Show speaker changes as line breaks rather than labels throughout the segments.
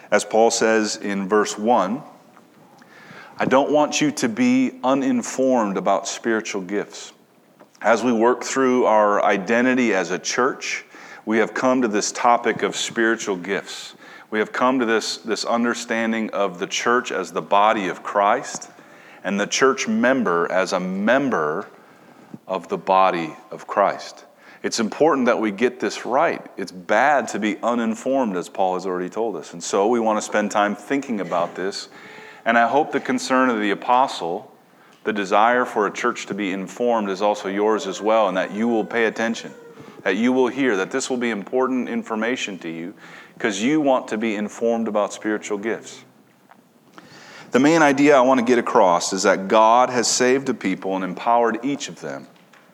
As Paul says in verse 1, I don't want you to be uninformed about spiritual gifts. As we work through our identity as a church, we have come to this topic of spiritual gifts. We have come to this understanding of the church as the body of Christ and the church member as a member of the body of Christ. It's important that we get this right. It's bad to be uninformed, as Paul has already told us. And so we want to spend time thinking about this. And I hope the concern of the apostle, the desire for a church to be informed, is also yours as well, and that you will pay attention, that you will hear, that this will be important information to you because you want to be informed about spiritual gifts. The main idea I want to get across is that God has saved a people and empowered each of them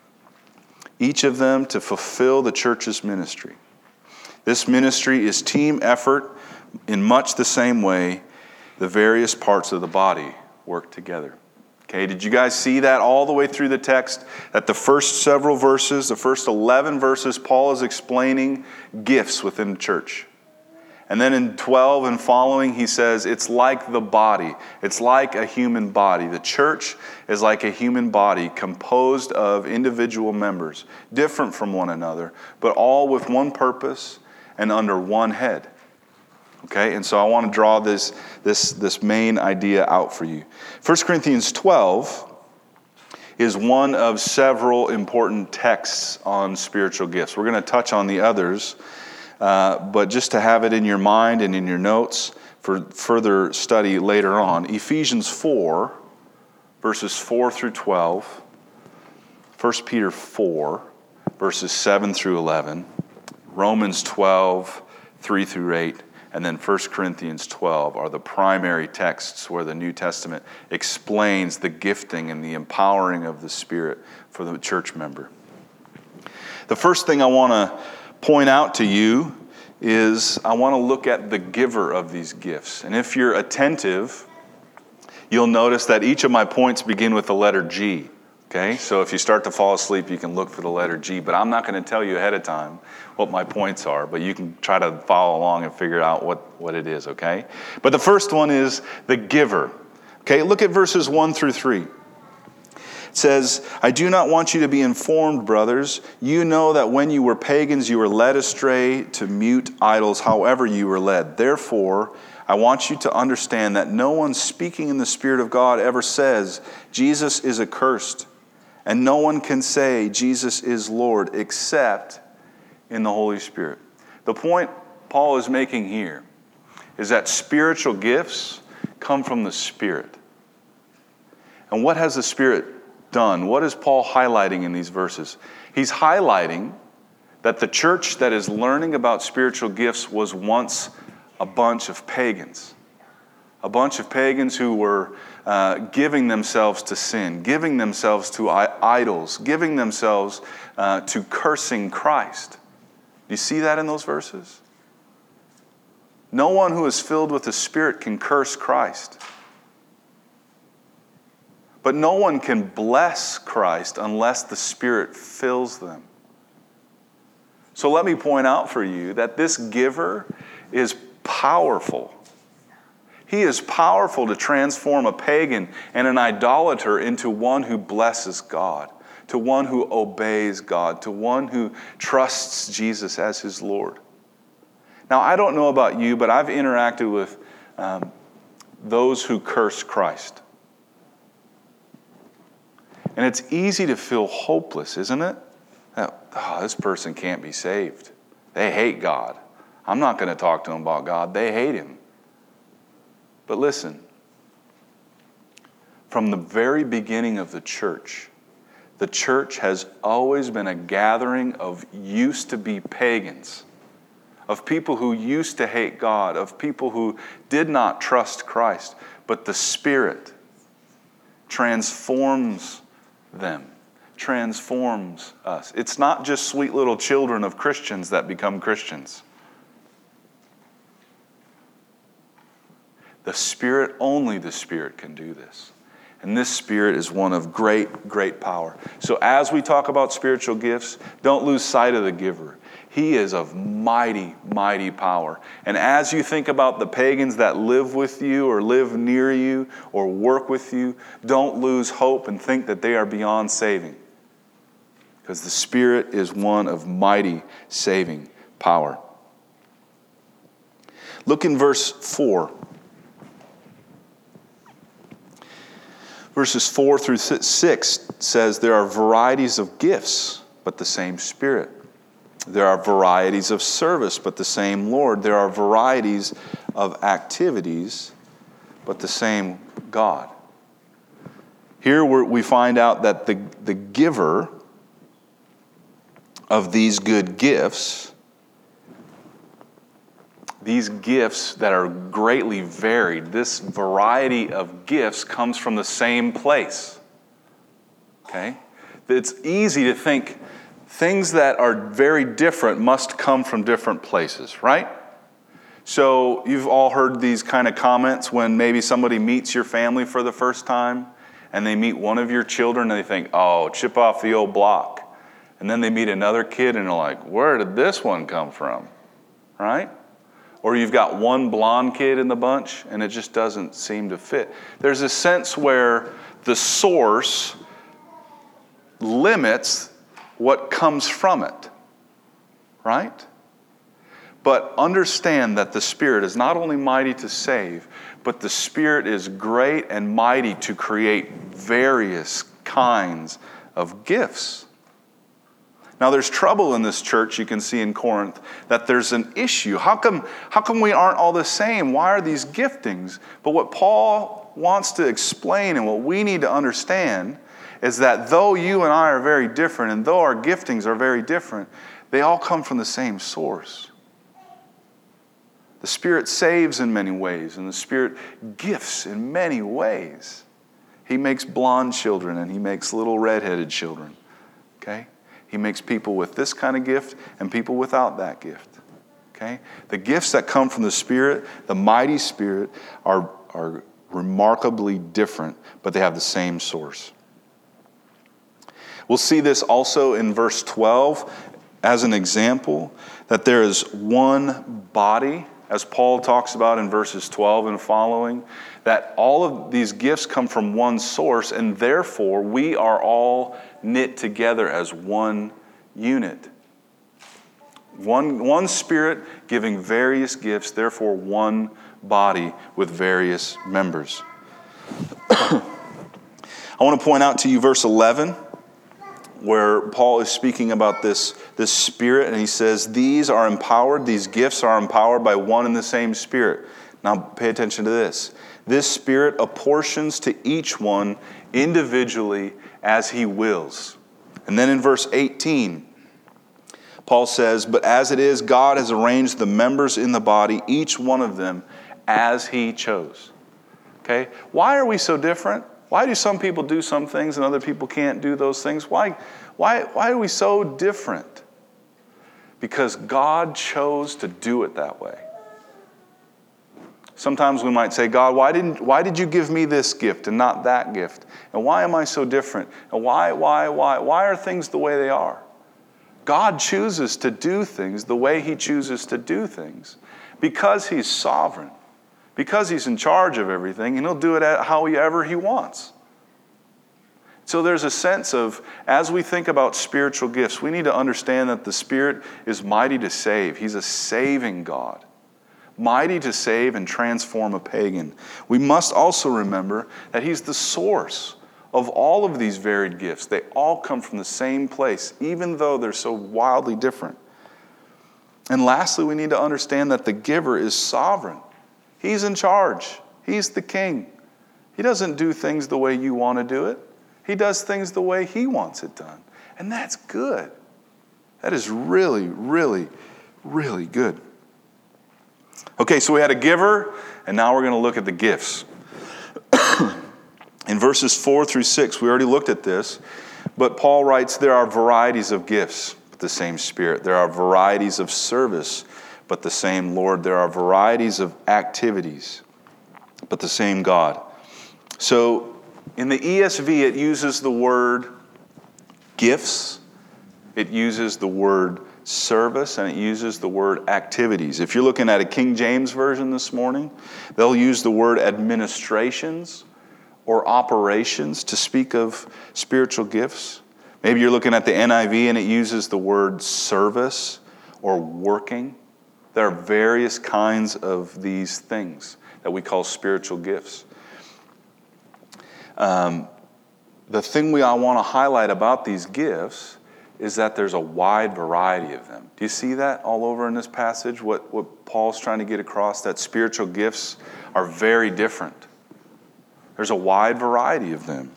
to fulfill the church's ministry. This ministry is team effort in much the same way the various parts of the body work together. Okay, did you guys see that all the way through the text? That the first several verses, the first 11 verses, Paul is explaining gifts within the church. And then in 12 and following, he says, it's like the body. It's like a human body. The church is like a human body composed of individual members, different from one another, but all with one purpose and under one head. Okay, and so I want to draw this main idea out for you. 1 Corinthians 12 is one of several important texts on spiritual gifts. We're going to touch on the others, but just to have it in your mind and in your notes for further study later on. Ephesians 4, verses 4 through 12. 1 Peter 4, verses 7 through 11. Romans 12, 3 through 8. And then 1 Corinthians 12 are the primary texts where the New Testament explains the gifting and the empowering of the Spirit for the church member. The first thing I want to point out to you is I want to look at the giver of these gifts. And if you're attentive, you'll notice that each of my points begin with the letter G. Okay, so if you start to fall asleep, you can look for the letter G, but I'm not going to tell you ahead of time what my points are, but you can try to follow along and figure out what it is, okay? But the first one is the giver. Okay, look at verses 1 through 3. It says, I do not want you to be informed, brothers. You know that when you were pagans, you were led astray to mute idols, however you were led. Therefore, I want you to understand that no one speaking in the Spirit of God ever says, Jesus is accursed. And no one can say Jesus is Lord except in the Holy Spirit. The point Paul is making here is that spiritual gifts come from the Spirit. And what has the Spirit done? What is Paul highlighting in these verses? He's highlighting that the church that is learning about spiritual gifts was once a bunch of pagans. A bunch of pagans who were giving themselves to sin, giving themselves to idols, giving themselves to cursing Christ. Do you see that in those verses? No one who is filled with the Spirit can curse Christ. But no one can bless Christ unless the Spirit fills them. So let me point out for you that this giver is powerful. He is powerful to transform a pagan and an idolater into one who blesses God, to one who obeys God, to one who trusts Jesus as his Lord. Now, I don't know about you, but I've interacted with those who curse Christ. And it's easy to feel hopeless, isn't it? This person can't be saved. They hate God. I'm not going to talk to them about God. They hate him. But listen, from the very beginning of the church has always been a gathering of used to be pagans, of people who used to hate God, of people who did not trust Christ, but the Spirit transforms them, transforms us. It's not just sweet little children of Christians that become Christians. The Spirit, only the Spirit can do this. And this Spirit is one of great, great power. So as we talk about spiritual gifts, don't lose sight of the giver. He is of mighty, mighty power. And as you think about the pagans that live with you or live near you or work with you, don't lose hope and think that they are beyond saving. Because the Spirit is one of mighty saving power. Look in verse 4. Verses 4 through 6 says, there are varieties of gifts, but the same Spirit. There are varieties of service, but the same Lord. There are varieties of activities, but the same God. Here we find out that the giver of these good gifts, these gifts that are greatly varied, this variety of gifts comes from the same place. Okay? It's easy to think things that are very different must come from different places, right? So you've all heard these kind of comments when maybe somebody meets your family for the first time and they meet one of your children and they think, oh, chip off the old block. And then they meet another kid and they're like, where did this one come from? Right? Or you've got one blonde kid in the bunch and it just doesn't seem to fit. There's a sense where the source limits what comes from it, right? But understand that the Spirit is not only mighty to save, but the Spirit is great and mighty to create various kinds of gifts. Now there's trouble in this church, you can see in Corinth, that there's an issue. How come we aren't all the same? Why are these giftings? But what Paul wants to explain and what we need to understand is that though you and I are very different, and though our giftings are very different, they all come from the same source. The Spirit saves in many ways, and the Spirit gifts in many ways. He makes blonde children, and He makes little redheaded children. Okay? He makes people with this kind of gift and people without that gift. Okay? The gifts that come from the Spirit, the mighty Spirit, are remarkably different, but they have the same source. We'll see this also in verse 12 as an example, that there is one body, as Paul talks about in verses 12 and following, that all of these gifts come from one source, and therefore we are all knit together as one unit. One Spirit giving various gifts, therefore one body with various members. I want to point out to you verse 11, where Paul is speaking about this Spirit, and he says, these gifts are empowered by one and the same Spirit. Now pay attention to this. This Spirit apportions to each one individually as He wills. And then in verse 18, Paul says, but as it is, God has arranged the members in the body, each one of them, as He chose. Okay? Why are we so different? Why do some people do some things and other people can't do those things? Why are we so different? Because God chose to do it that way. Sometimes we might say, God, why did you give me this gift and not that gift? And why am I so different? And why are things the way they are? God chooses to do things the way He chooses to do things because He's sovereign, because He's in charge of everything, and He'll do it however He wants. So there's a sense of, as we think about spiritual gifts, we need to understand that the Spirit is mighty to save. He's a saving God, mighty to save and transform a pagan. We must also remember that He's the source of all of these varied gifts. They all come from the same place, even though they're so wildly different. And lastly, we need to understand that the giver is sovereign. He's in charge. He's the king. He doesn't do things the way you want to do it. He does things the way He wants it done. And that's good. That is really, really, really good. Okay, so we had a giver, and now we're going to look at the gifts. In verses 4 through 6, we already looked at this, but Paul writes, there are varieties of gifts, but the same Spirit. There are varieties of service, but the same Lord. There are varieties of activities, but the same God. So in the ESV, it uses the word gifts. It uses the word service, and it uses the word activities. If you're looking at a King James version this morning, they'll use the word administrations or operations to speak of spiritual gifts. Maybe you're looking at the NIV and it uses the word service or working. There are various kinds of these things that we call spiritual gifts. The thing I want to highlight about these gifts is that there's a wide variety of them. Do you see that all over in this passage? What Paul's trying to get across, that spiritual gifts are very different. There's a wide variety of them.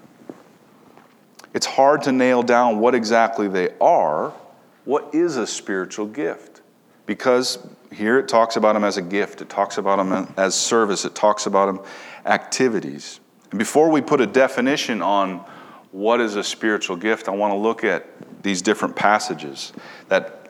It's hard to nail down what exactly they are. What is a spiritual gift? Because here it talks about them as a gift. It talks about them as service. It talks about them activities. And before we put a definition on what is a spiritual gift, I want to look at these different passages that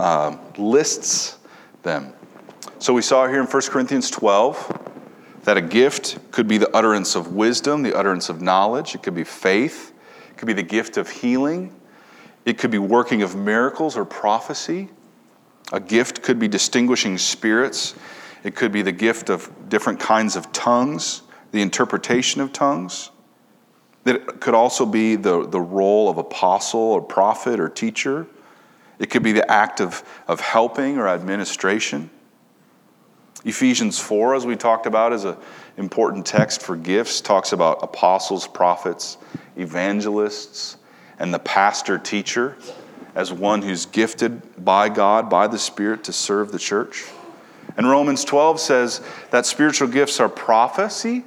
lists them. So we saw here in 1 Corinthians 12 that a gift could be the utterance of wisdom, the utterance of knowledge. It could be faith. It could be the gift of healing. It could be working of miracles or prophecy. A gift could be distinguishing spirits. It could be the gift of different kinds of tongues, the interpretation of tongues. It could also be the role of apostle or prophet or teacher. It could be the act of helping or administration. Ephesians 4, as we talked about, is an important text for gifts. Talks about apostles, prophets, evangelists, and the pastor-teacher as one who's gifted by God, by the Spirit, to serve the church. And Romans 12 says that spiritual gifts are prophecy,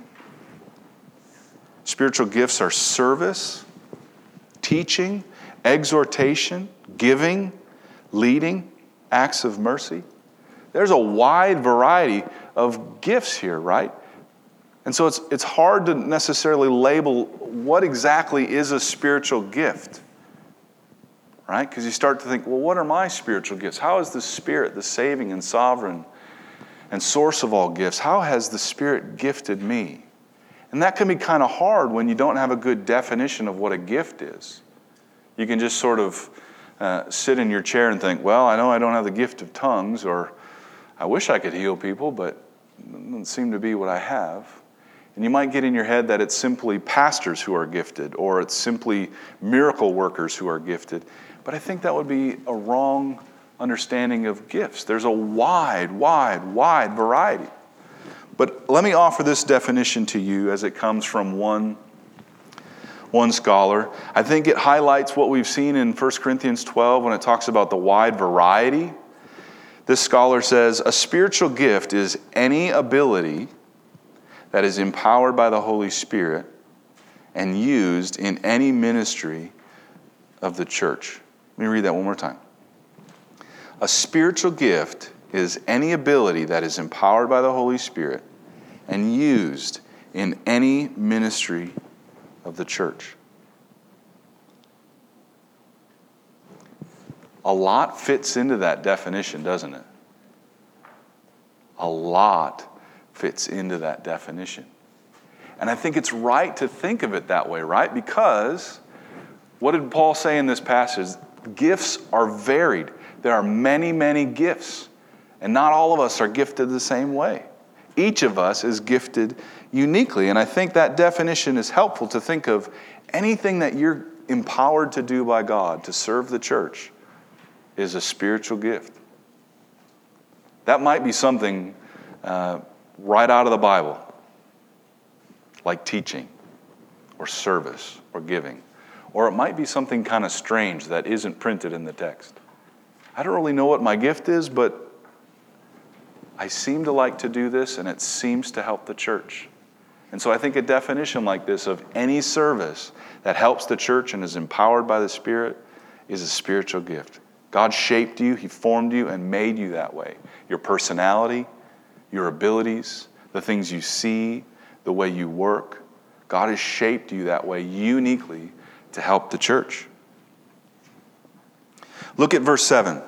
spiritual gifts are service, teaching, exhortation, giving, leading, acts of mercy. There's a wide variety of gifts here, right? And so it's hard to necessarily label what exactly is a spiritual gift, right? Because you start to think, well, what are my spiritual gifts? How is the Spirit, the saving and sovereign and source of all gifts, how has the Spirit gifted me? And that can be kind of hard when you don't have a good definition of what a gift is. You can just sort of sit in your chair and think, well, I know I don't have the gift of tongues, or I wish I could heal people, but it doesn't seem to be what I have. And you might get in your head that it's simply pastors who are gifted, or it's simply miracle workers who are gifted. But I think that would be a wrong understanding of gifts. There's a wide variety. But let me offer this definition to you as it comes from one scholar. I think it highlights what we've seen in 1 Corinthians 12 when it talks about the wide variety. This scholar says, a spiritual gift is any ability that is empowered by the Holy Spirit and used in any ministry of the church. Let me read that one more time. A spiritual gift is any ability that is empowered by the Holy Spirit and used in any ministry of the church. A lot fits into that definition, doesn't it? A lot fits into that definition. And I think it's right to think of it that way, right? Because what did Paul say in this passage? Gifts are varied. There are many, many gifts. And not all of us are gifted the same way. Each of us is gifted uniquely. And I think that definition is helpful to think of anything that you're empowered to do by God to serve the church is a spiritual gift. That might be something right out of the Bible, like teaching or service or giving. Or it might be something kind of strange that isn't printed in the text. I don't really know what my gift is, but I seem to like to do this, and it seems to help the church. And so I think a definition like this of any service that helps the church and is empowered by the Spirit is a spiritual gift. God shaped you, He formed you, and made you that way. Your personality, your abilities, the things you see, the way you work. God has shaped you that way uniquely to help the church. Look at verse 7.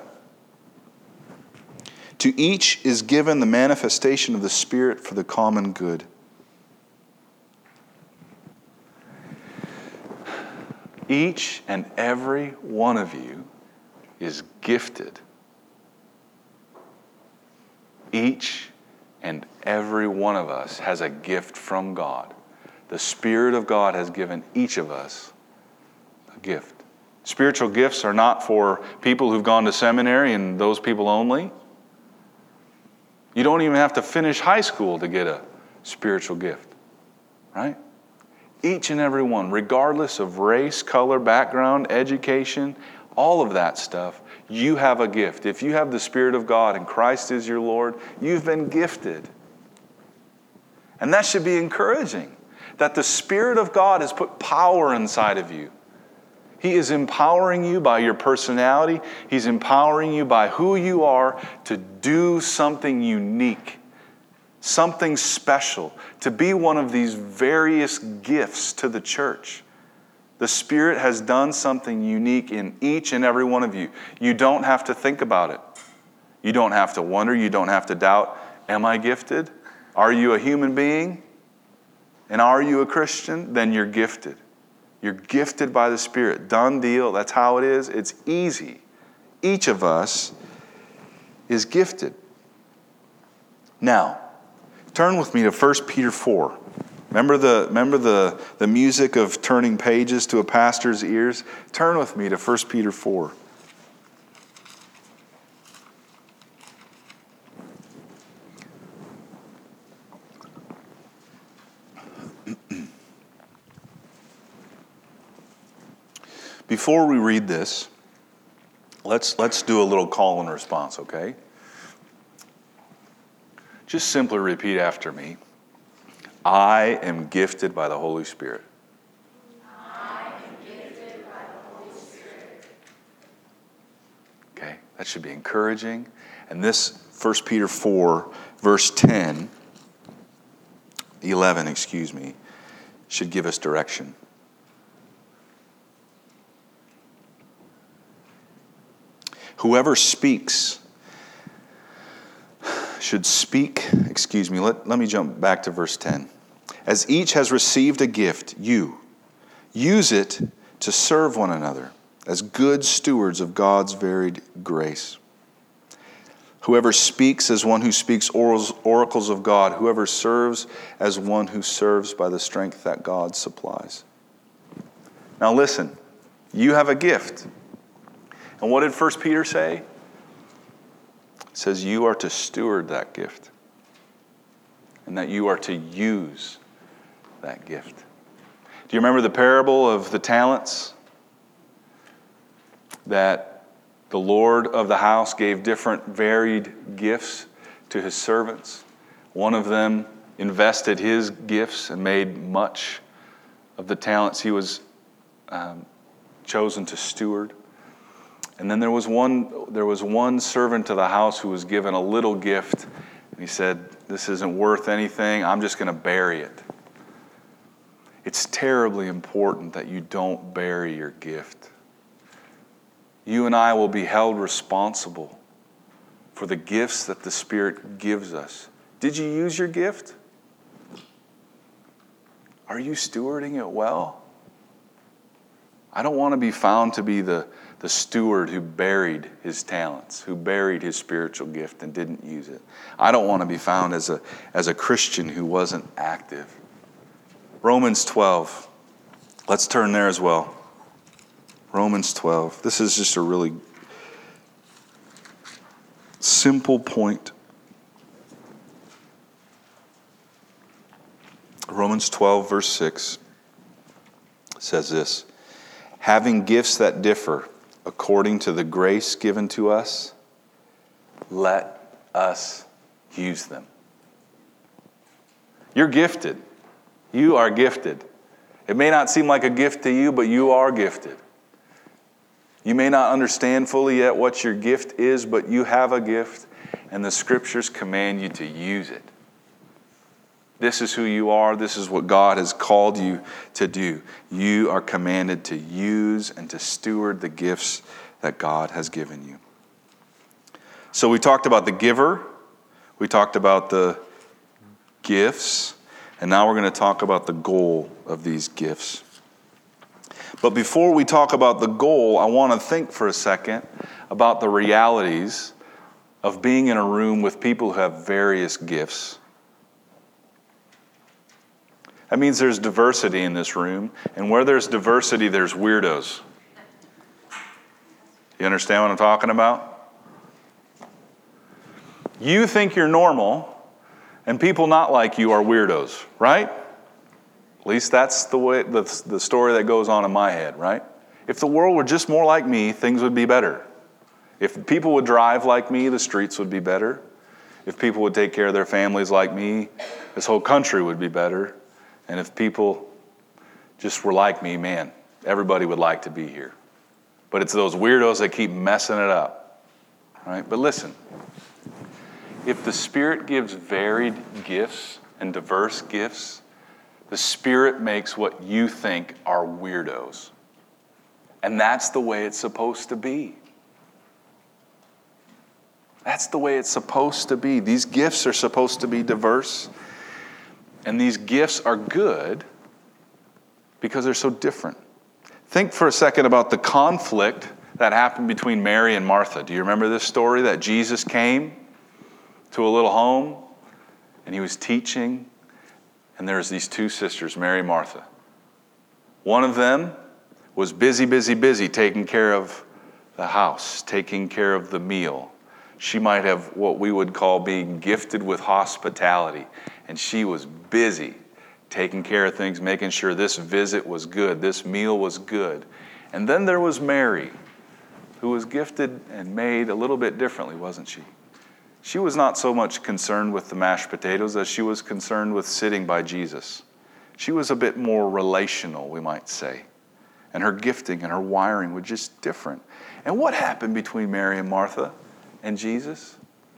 To each is given the manifestation of the Spirit for the common good. Each and every one of you is gifted. Each and every one of us has a gift from God. The Spirit of God has given each of us a gift. Spiritual gifts are not for people who've gone to seminary and those people only. You don't even have to finish high school to get a spiritual gift, right? Each and every one, regardless of race, color, background, education, all of that stuff, you have a gift. If you have the Spirit of God and Christ is your Lord, you've been gifted. And that should be encouraging, that the Spirit of God has put power inside of you. He is empowering you by your personality. He's empowering you by who you are to do something unique, something special, to be one of these various gifts to the church. The Spirit has done something unique in each and every one of you. You don't have to think about it. You don't have to wonder. You don't have to doubt, am I gifted? Are you a human being? And are you a Christian? Then you're gifted. You're gifted by the Spirit. Done deal. That's how it is. It's easy. Each of us is gifted. Now, turn with me to 1 Peter 4. Remember the music of turning pages to a pastor's ears? Turn with me to 1 Peter 4. Before we read this, let's do a little call and response, okay? Just simply repeat after me. I am gifted by the Holy Spirit.
I am gifted by the Holy Spirit.
Okay, that should be encouraging. And this 1 Peter 4, verse 11, should give us direction. Whoever speaks should speak, let me jump back to verse 10. As each has received a gift, you use it to serve one another as good stewards of God's varied grace. Whoever speaks as one who speaks oracles of God, whoever serves as one who serves by the strength that God supplies. Now listen, you have a gift. And what did 1 Peter say? It says you are to steward that gift. And that you are to use that gift. Do you remember the parable of the talents? That the Lord of the house gave different varied gifts to his servants. One of them invested his gifts and made much of the talents he was chosen to steward. And then there was one servant to the house who was given a little gift. And he said, this isn't worth anything. I'm just going to bury it. It's terribly important that you don't bury your gift. You and I will be held responsible for the gifts that the Spirit gives us. Did you use your gift? Are you stewarding it well? I don't want to be found to be the steward who buried his talents, who buried his spiritual gift and didn't use it. I don't want to be found as a Christian who wasn't active. Romans 12. Let's turn there as well. Romans 12. This is just a really simple point. Romans 12, verse 6 says this. Having gifts that differ according to the grace given to us, let us use them. You're gifted. You are gifted. It may not seem like a gift to you, but you are gifted. You may not understand fully yet what your gift is, but you have a gift, and the Scriptures command you to use it. This is who you are. This is what God has called you to do. You are commanded to use and to steward the gifts that God has given you. So we talked about the giver. We talked about the gifts. And now we're going to talk about the goal of these gifts. But before we talk about the goal, I want to think for a second about the realities of being in a room with people who have various gifts. That means there's diversity in this room, and where there's diversity, there's weirdos. You understand what I'm talking about? You think you're normal, and people not like you are weirdos, right? At least that's the way the story that goes on in my head, right? If the world were just more like me, things would be better. If people would drive like me, the streets would be better. If people would take care of their families like me, this whole country would be better. And if people just were like me, man, everybody would like to be here. But it's those weirdos that keep messing it up, right? But listen, if the Spirit gives varied gifts and diverse gifts, the Spirit makes what you think are weirdos. And that's the way it's supposed to be. That's the way it's supposed to be. These gifts are supposed to be diverse. And these gifts are good because they're so different. Think for a second about the conflict that happened between Mary and Martha. Do you remember this story that Jesus came to a little home and he was teaching, and there's these two sisters, Mary and Martha. One of them was busy taking care of the house, taking care of the meal. She might have what we would call being gifted with hospitality. And she was busy taking care of things, making sure this visit was good, this meal was good. And then there was Mary, who was gifted and made a little bit differently, wasn't she? She was not so much concerned with the mashed potatoes as she was concerned with sitting by Jesus. She was a bit more relational, we might say. And her gifting and her wiring were just different. And what happened between Mary and Martha and Jesus?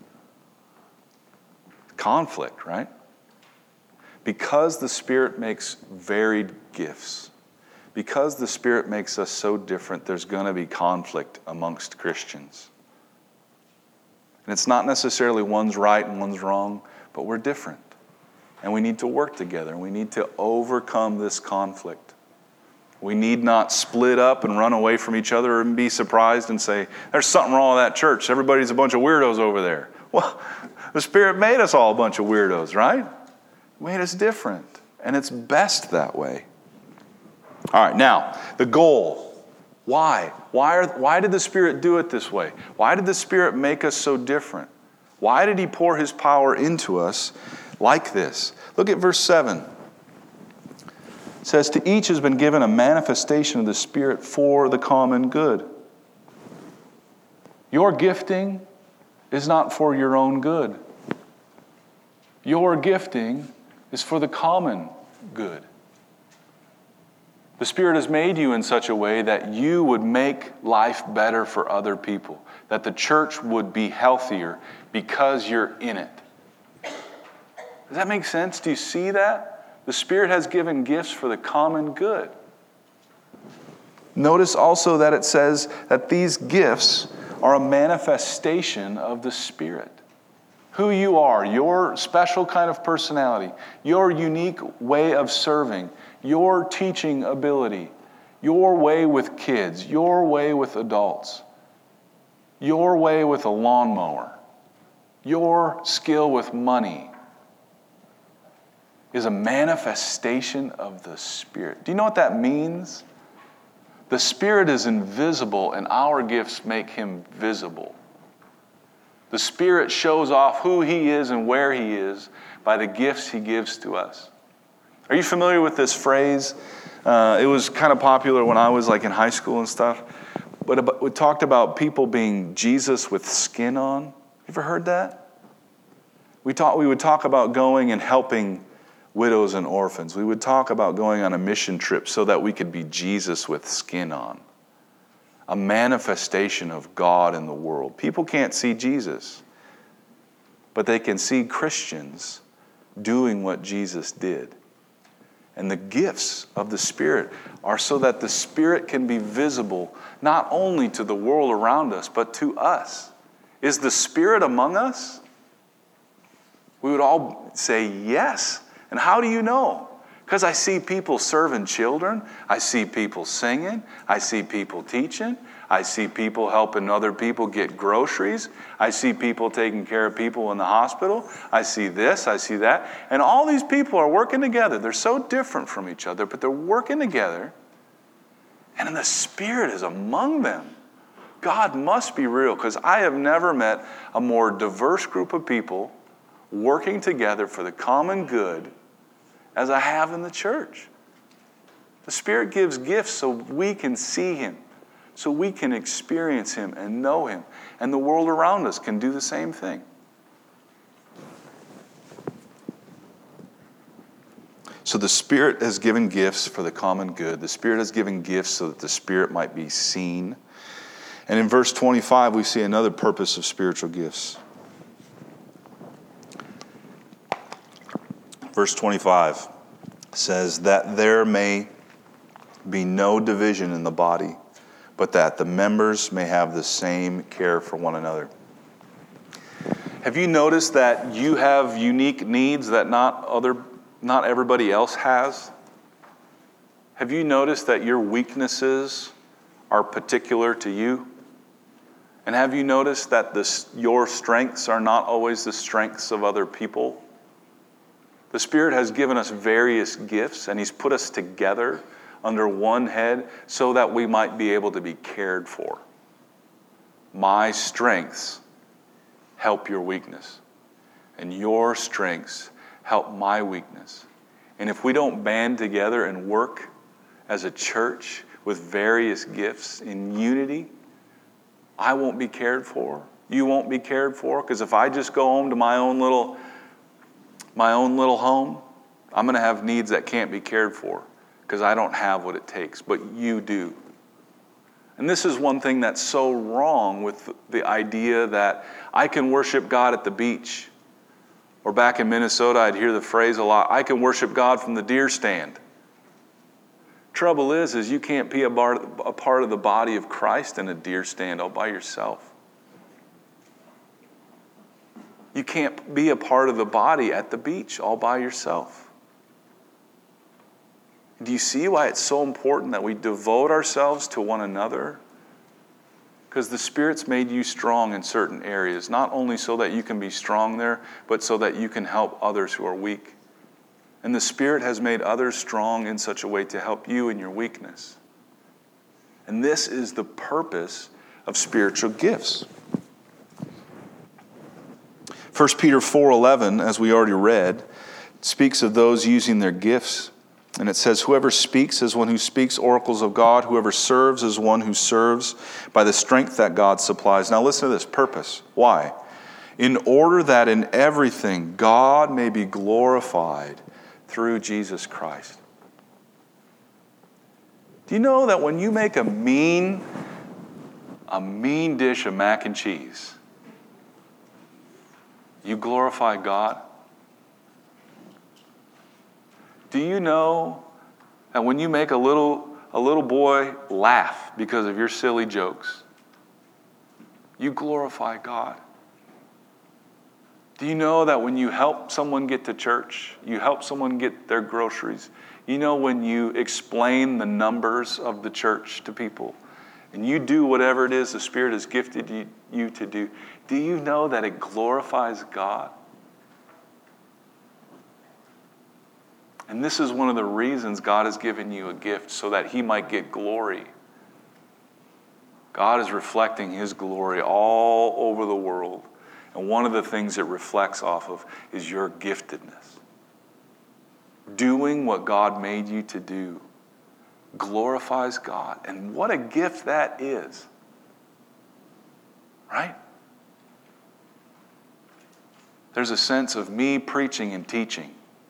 Conflict, right? Because the Spirit makes varied gifts, because the Spirit makes us so different, there's going to be conflict amongst Christians. And it's not necessarily one's right and one's wrong, but we're different. And we need to work together, and we need to overcome this conflict. We need not split up and run away from each other and be surprised and say, there's something wrong with that church. Everybody's a bunch of weirdos over there. Well, the Spirit made us all a bunch of weirdos, right? Made us different. And it's best that way. All right, now, the goal. Why? Why did the Spirit do it this way? Why did the Spirit make us so different? Why did He pour His power into us like this? Look at verse 7. It says, to each has been given a manifestation of the Spirit for the common good. Your gifting is not for your own good. Your gifting is for the common good. The Spirit has made you in such a way that you would make life better for other people, that the church would be healthier because you're in it. Does that make sense? Do you see that? The Spirit has given gifts for the common good. Notice also that it says that these gifts are a manifestation of the Spirit. Who you are, your special kind of personality, your unique way of serving, your teaching ability, your way with kids, your way with adults, your way with a lawnmower, your skill with money is a manifestation of the Spirit. Do you know what that means? The Spirit is invisible, and our gifts make Him visible. The Spirit shows off who He is and where He is by the gifts He gives to us. Are you familiar with this phrase? It was kind of popular when I was like in high school and stuff. But we talked about people being Jesus with skin on. You ever heard that? We would talk about going and helping widows and orphans. We would talk about going on a mission trip so that we could be Jesus with skin on. A manifestation of God in the world. People can't see Jesus, but they can see Christians doing what Jesus did. And the gifts of the Spirit are so that the Spirit can be visible not only to the world around us, but to us. Is the Spirit among us? We would all say yes. And how do you know? Because I see people serving children. I see people singing. I see people teaching. I see people helping other people get groceries. I see people taking care of people in the hospital. I see this, I see that. And all these people are working together. They're so different from each other, but they're working together. And the Spirit is among them. God must be real, because I have never met a more diverse group of people working together for the common good as I have in the church. The Spirit gives gifts so we can see Him, so we can experience Him and know Him, and the world around us can do the same thing. So the Spirit has given gifts for the common good. The Spirit has given gifts so that the Spirit might be seen. And in verse 25, we see another purpose of spiritual gifts. Verse 25 says that there may be no division in the body, but that the members may have the same care for one another. Have you noticed that you have unique needs that not everybody else has? Have you noticed that your weaknesses are particular to you? And have you noticed that your strengths are not always the strengths of other people? The Spirit has given us various gifts, and He's put us together under one head so that we might be able to be cared for. My strengths help your weakness, and your strengths help my weakness. And if we don't band together and work as a church with various gifts in unity, I won't be cared for. You won't be cared for, because if I just go home to my own little home, I'm going to have needs that can't be cared for because I don't have what it takes, but you do. And this is one thing that's so wrong with the idea that I can worship God at the beach. Or back in Minnesota, I'd hear the phrase a lot, I can worship God from the deer stand. Trouble is you can't be a part of the body of Christ in a deer stand all by yourself. You can't be a part of the body at the beach all by yourself. Do you see why it's so important that we devote ourselves to one another? Because the Spirit's made you strong in certain areas, not only so that you can be strong there, but so that you can help others who are weak. And the Spirit has made others strong in such a way to help you in your weakness. And this is the purpose of spiritual gifts. 1 Peter 4:11, as we already read, speaks of those using their gifts. And it says, whoever speaks is one who speaks oracles of God. Whoever serves is one who serves by the strength that God supplies. Now listen to this purpose. Why? In order that in everything God may be glorified through Jesus Christ. Do you know that when you make a mean dish of mac and cheese, you glorify God? Do you know that when you make a little boy laugh because of your silly jokes, you glorify God? Do you know that when you help someone get to church, you help someone get their groceries, you know when you explain the numbers of the church to people, and you do whatever it is the Spirit has gifted you to do you know that it glorifies God? And this is one of the reasons God has given you a gift, so that He might get glory. God is reflecting His glory all over the world. And one of the things it reflects off of is your giftedness. Doing what God made you to do glorifies God. And what a gift that is. Right? There's a sense of me preaching and teaching.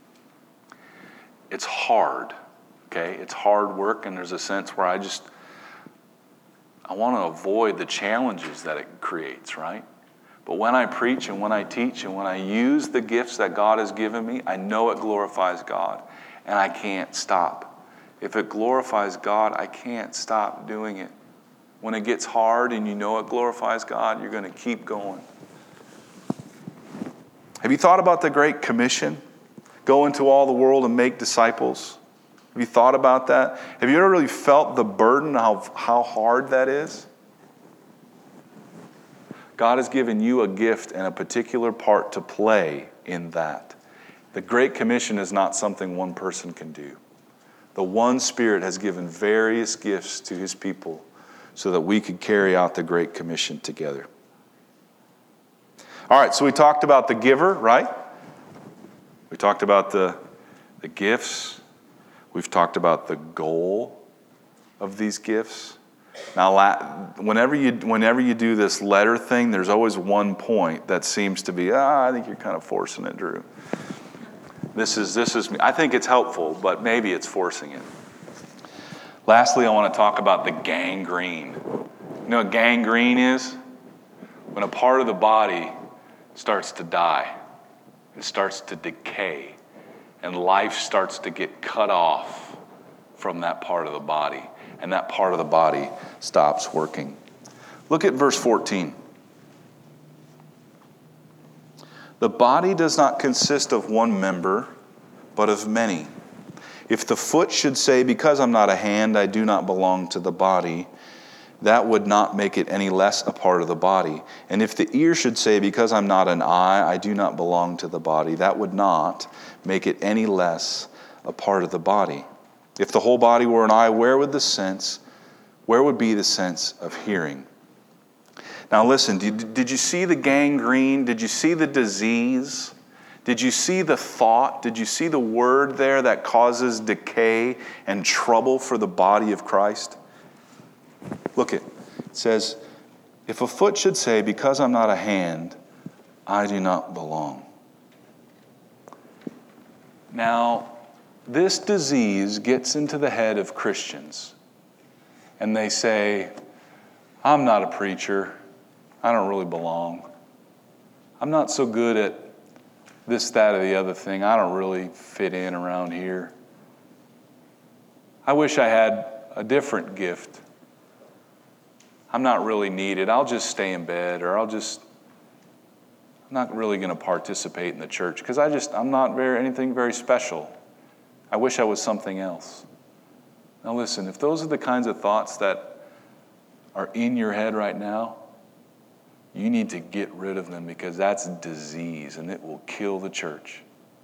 It's hard, okay? It's hard work, and there's a sense where I want to avoid the challenges that it creates, right? But when I preach and when I teach and when I use the gifts that God has given me, I know it glorifies God, and I can't stop. If it glorifies God, I can't stop doing it. When it gets hard and you know it glorifies God, you're going to keep going. Have you thought about the Great Commission? Go into all the world and make disciples. Have you thought about that? Have you ever really felt the burden of how hard that is? God has given you a gift and a particular part to play in that. The Great Commission is not something one person can do. The one Spirit has given various gifts to his people so that we could carry out the Great Commission together. All right, so we talked about the giver, right? We talked about the gifts. We've talked about the goal of these gifts. Now, whenever you do this letter thing, there's always one point that seems to be, I think you're kind of forcing it, Drew. This is me. I think it's helpful, but maybe it's forcing it. Lastly, I want to talk about the gangrene. You know what gangrene is? When a part of the body starts to die, it starts to decay, and life starts to get cut off from that part of the body, and that part of the body stops working. Look at verse 14. The body does not consist of one member, but of many. If the foot should say, because I'm not a hand, I do not belong to the body, that would not make it any less a part of the body. And if the ear should say, because I'm not an eye, I do not belong to the body, that would not make it any less a part of the body. If the whole body were an eye, where would be the sense of hearing? Now listen, did you see the gangrene? Did you see the disease? Did you see the thought? Did you see the word there that causes decay and trouble for the body of Christ? Look it says, if a foot should say, because I'm not a hand, I do not belong. Now, this disease gets into the head of Christians, and they say, I'm not a preacher. I don't really belong. I'm not so good at this, that, or the other thing. I don't really fit in around here. I wish I had a different gift. I'm not really needed. I'll just stay in bed, or I'm not really going to participate in the church because I'm not anything very special. I wish I was something else. Now listen, if those are the kinds of thoughts that are in your head right now, you need to get rid of them because that's disease and it will kill the church.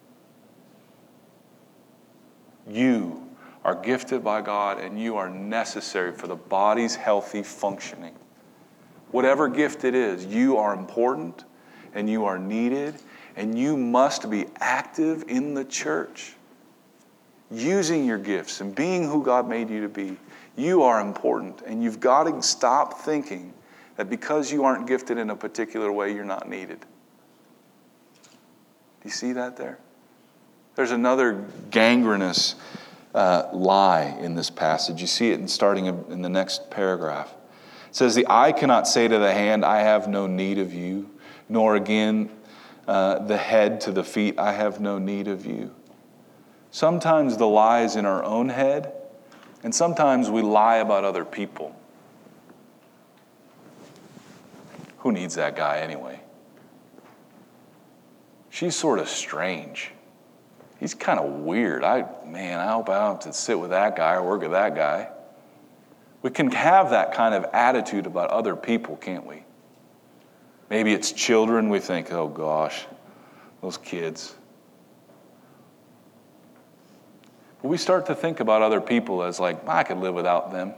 You are gifted by God and you are necessary for the body's healthy functioning. Whatever gift it is, you are important and you are needed and you must be active in the church. Using your gifts and being who God made you to be. You are important and you've got to stop thinking that because you aren't gifted in a particular way, you're not needed. Do you see that there? There's another gangrenous lie in this passage. You see it starting in the next paragraph. It says, the eye cannot say to the hand, I have no need of you, nor again the head to the feet, I have no need of you. Sometimes the lie is in our own head, and sometimes we lie about other people. Who needs that guy anyway? She's sort of strange. He's kind of weird. I hope I don't have to sit with that guy or work with that guy. We can have that kind of attitude about other people, can't we? Maybe it's children. We think, oh gosh, those kids. But we start to think about other people as like, I could live without them.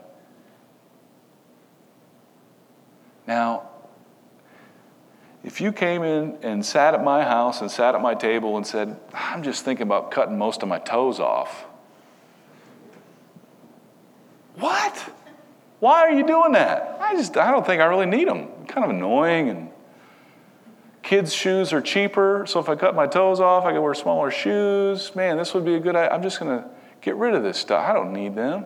Now, if you came in and sat at my house and sat at my table and said, I'm just thinking about cutting most of my toes off. What? Why are you doing that? I don't think I really need them. Kind of annoying, and kids' shoes are cheaper, so if I cut my toes off, I can wear smaller shoes. Man, this would be a good idea. I'm just going to get rid of this stuff. I don't need them.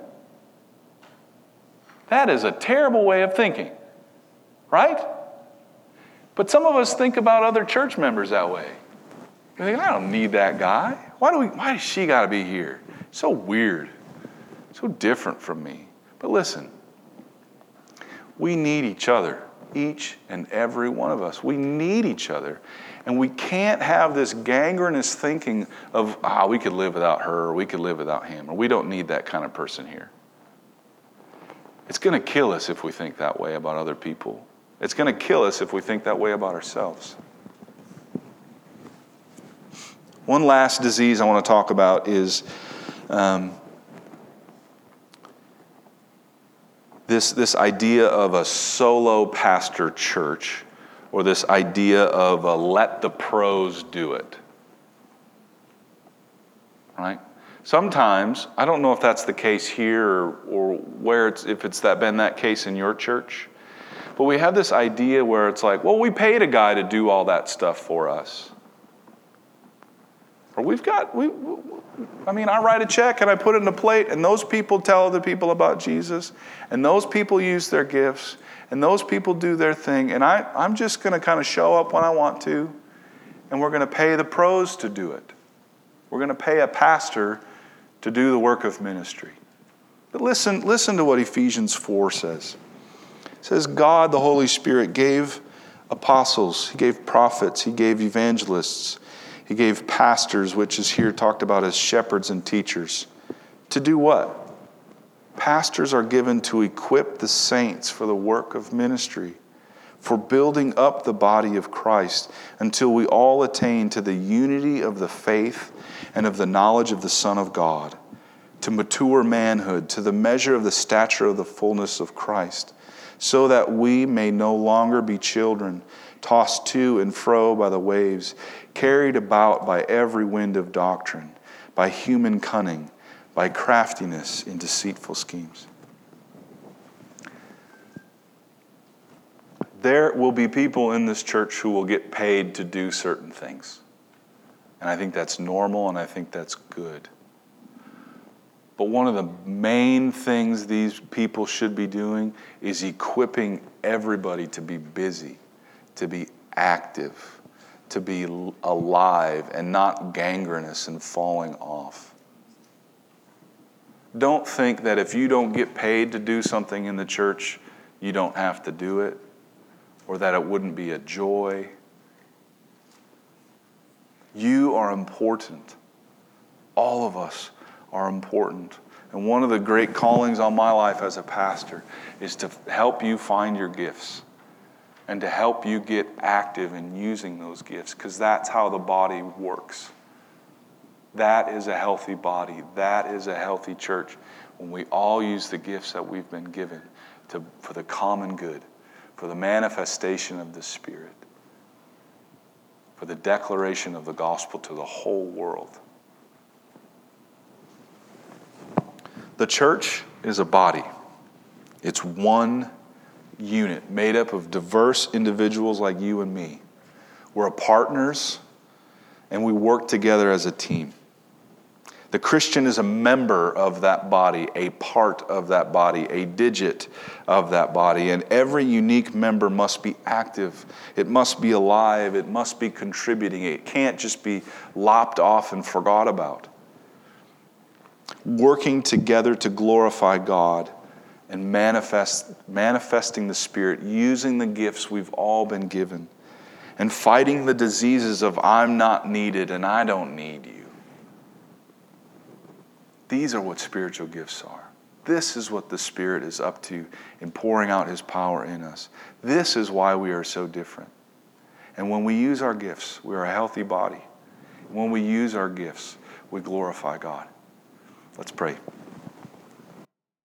That is a terrible way of thinking, right? But some of us think about other church members that way. We think, I don't need that guy. Why does she got to be here? So weird. So different from me. But listen, we need each other. Each and every one of us. We need each other. And we can't have this gangrenous thinking of, we could live without her, or we could live without him, or we don't need that kind of person here. It's going to kill us if we think that way about other people. It's going to kill us if we think that way about ourselves. One last disease I want to talk about is this idea of a solo pastor church, or this idea of a let the pros do it. Right? Sometimes, I don't know if that's the case here or where if it's been that case in your church, but we have this idea where it's like, well, we paid a guy to do all that stuff for us. Or I write a check and I put it in a plate, and those people tell other people about Jesus, and those people use their gifts, and those people do their thing, and I'm just going to kind of show up when I want to, and we're going to pay the pros to do it. We're going to pay a pastor to do the work of ministry. But listen to what Ephesians 4 says. It says, God, the Holy Spirit, gave apostles, he gave prophets, he gave evangelists, he gave pastors, which is here talked about as shepherds and teachers. To do what? Pastors are given to equip the saints for the work of ministry, for building up the body of Christ until we all attain to the unity of the faith and of the knowledge of the Son of God, to mature manhood, to the measure of the stature of the fullness of Christ, so that we may no longer be children, tossed to and fro by the waves, carried about by every wind of doctrine, by human cunning, by craftiness in deceitful schemes. There will be people in this church who will get paid to do certain things. And I think that's normal, and I think that's good. But one of the main things these people should be doing is equipping everybody to be busy, to be active, to be alive, and not gangrenous and falling off. Don't think that if you don't get paid to do something in the church, you don't have to do it, or that it wouldn't be a joy. You are important. All of us are important. And one of the great callings on my life as a pastor is to help you find your gifts and to help you get active in using those gifts, because that's how the body works. That is a healthy body. That is a healthy church, when we all use the gifts that we've been given for the common good, for the manifestation of the Spirit, for the declaration of the gospel to the whole world. The church is a body. It's one unit made up of diverse individuals like you and me. We're partners, and we work together as a team. The Christian is a member of that body, a part of that body, a digit of that body, and every unique member must be active. It must be alive. It must be contributing. It can't just be lopped off and forgot about. Working together to glorify God and manifesting the Spirit, using the gifts we've all been given, and fighting the diseases of I'm not needed and I don't need you. These are what spiritual gifts are. This is what the Spirit is up to in pouring out His power in us. This is why we are so different. And when we use our gifts, we are a healthy body. When we use our gifts, we glorify God. Let's pray.